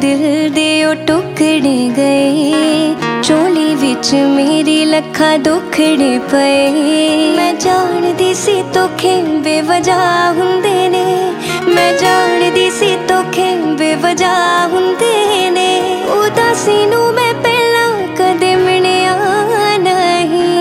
दिल दे ओ टुकड़े गए, चोली विच मेरी लखा दुखड़े पए। मैं जानदी सी धोखे बेवजह हुंदे ने, मैं जानदी सी धोखे बेवजह हुंदे ने। उदासी नूं मैं पहला कदे मिलिया नहीं।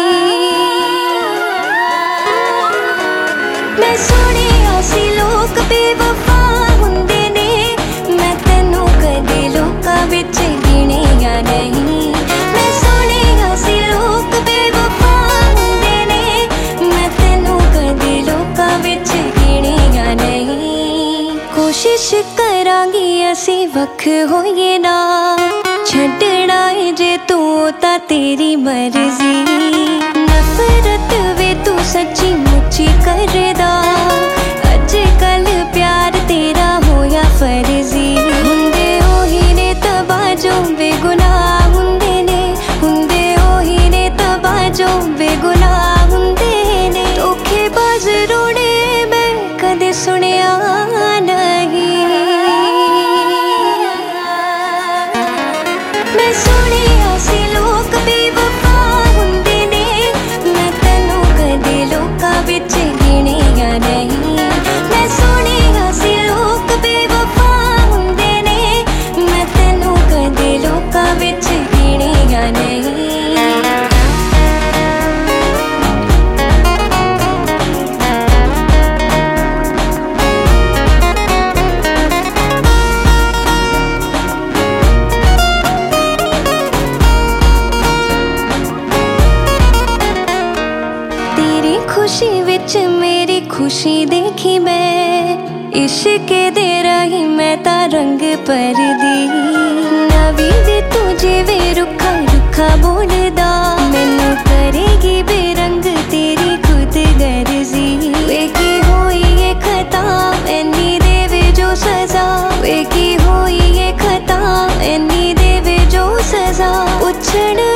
मैं सुनिया सी लोक बेवफा हुंदे ने, मैं तैनू कदे लोकां विच गिणिया नहीं। मैं सुनिया सी लोक बेवफा हुंदे ने, मैं तैनू कदे लोकां विच गिणिया नहीं। कोशिश करांगी असीं वख होइए ना, छड्डना है जे तू तां तेरी मर्जी। नफरत वे तू सच्ची मुच्ची करदा, अजकल प्यार तेरा होया फर्जी। हुंदे ओही ने तबाजो बेगुनाह हुंदे ने, हुंदे ओही ने तबाजो बेगुनाह हुंदे ने। धोखेबाज रोने मैं कदे सुनिया नहीं। मैं सुनिया सी लोक बेवफा हुंदे ने, मैं तैनू कदे लोकां विच गिणिया नहीं। मैं सुनिया सी लोक बेवफा हुंदे ने, मैं तैनू कदे लोकां विच गिणिया नहीं। खुशी विच मेरी खुशी देखी मैं, इश्के दे रही मैं ता रंग परदी। नवी वे तुझे वे रुखा रुखा बोलदा, मैनू करेगी बेरंग तेरी खुद गर्जी। वे की होई ये खता एनी देवे जो सजा, वे की होई ये खता एनी देवे जो सजा। उछड़